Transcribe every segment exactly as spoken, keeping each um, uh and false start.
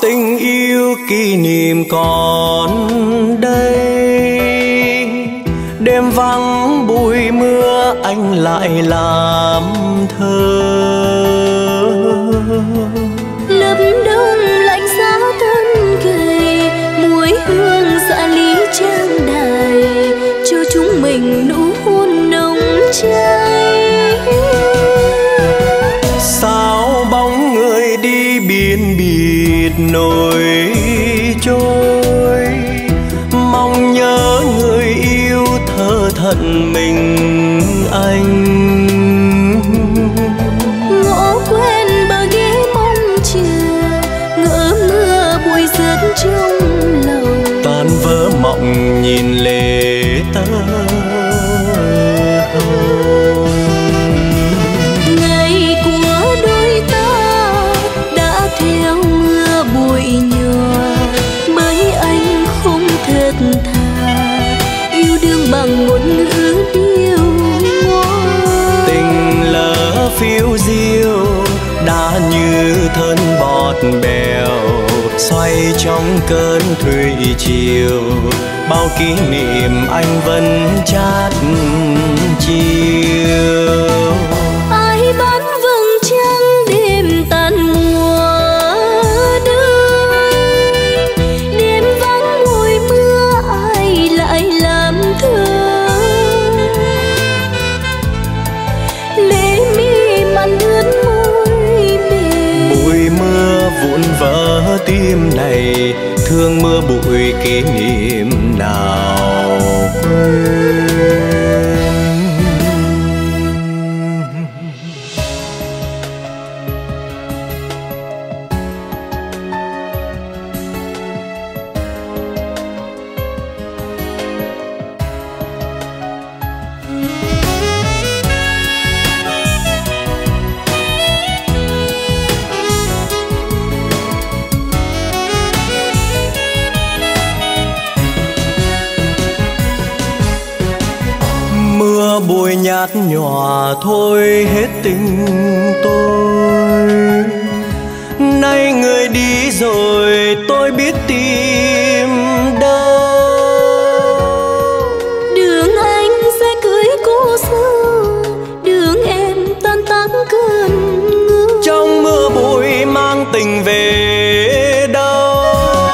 tình yêu kỷ niệm còn đây. Đêm vắng bụi mưa anh lại làm thơ. Lập đông lạnh giá thân gầy, muối hương dạ lý trang đài, cho chúng mình nụ hôn nồng cháy. Sao bóng người đi biển biệt nổi trôi, mong nhớ người yêu thơ thận mình anh. Ngõ quen bờ ghế mong chờ, ngỡ mưa bụi rớt trong lòng. Tan vỡ mộng nhìn lệ tơ hồng. Ngày của đôi ta đã theo mưa bụi nhòa, bởi anh không thật thà yêu đương bằng ngôn ngữ điêu ngoa. Tình lỡ phiêu diêu đã như thân bọt bèo, xoay trong cơn thủy triều. Bao kỷ niệm anh vẫn chát chiều. Ai bán vầng trăng đêm tàn mùa đông, đêm vắng mùi mưa ai lại làm thơ. Lệ mi mặn ướt môi mềm, Bụi mưa vụn vỡ tim này, thương mưa bụi kỷ niệm nào quên. Mưa bụi nhạt nhòa thôi hết tình tôi. Nay người đi rồi tôi biết tìm đâu. đường anh sẽ cưới cô xưa, đường em tan tác cơn mưa. Trong mưa bụi mang tình về đâu.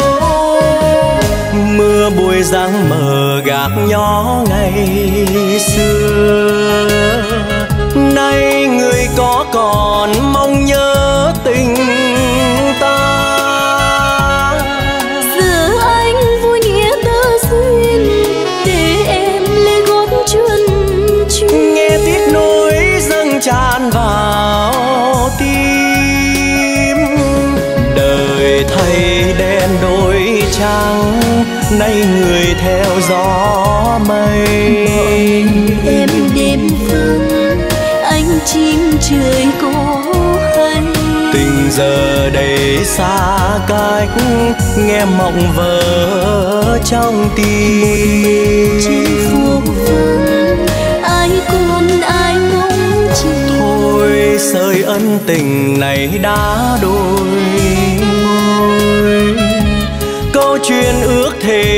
Mưa bụi dáng mờ gạt nhỏ ngày xưa. Nay người có còn mong nhớ tình ta. Giờ anh vui nghĩa tơ duyên, để em lê gót chuân chuân. Nghe tiếc nối dâng tràn vào tim. Đời thay đen đổi trắng, nay người theo gió mây. Em đêm vắng, anh chim trời có hay. Tình giờ đây xa cách, nghe mộng vỡ trong tim. Chỉ phút vắng, ai còn ai ngóng chờ. Thôi sơi ân tình này đã đôi môi. Câu chuyện ước thề